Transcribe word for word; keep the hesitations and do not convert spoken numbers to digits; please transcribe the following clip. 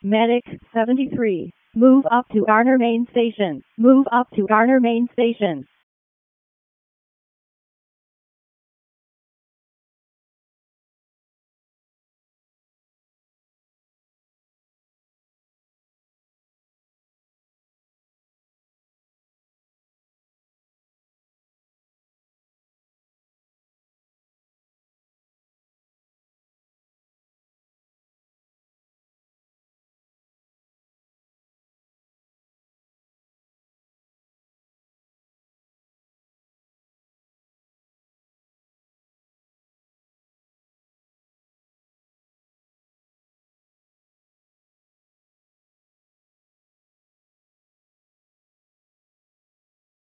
Medic seventy-three. Move up to Garner Main Station. Move up to Garner Main Station.